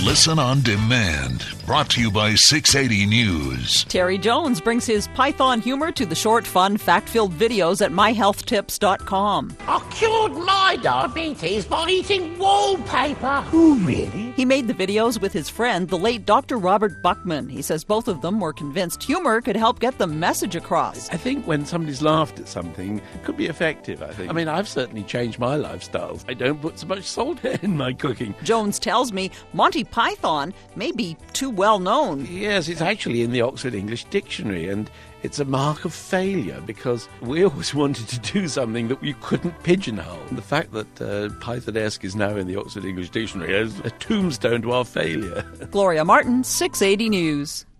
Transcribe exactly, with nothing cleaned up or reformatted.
Listen on demand. Brought to you by six eighty News. Terry Jones brings his Python humor to the short, fun, fact-filled videos at my health tips dot com. I cured my diabetes by eating wallpaper. Oh, really? He made the videos with his friend, the late Doctor Robert Buckman. He says both of them were convinced humor could help get the message across. I think when somebody's laughed at something, it could be effective, I think. I mean, I've certainly changed my lifestyle. I don't put so much salt in my cooking. Jones tells me Monty Python may be too well known. Yes, it's actually in the Oxford English Dictionary, and it's a mark of failure because we always wanted to do something that we couldn't pigeonhole. And the fact that uh, Pythonesque is now in the Oxford English Dictionary is a tombstone to our failure. Gloria Martin, six eighty News.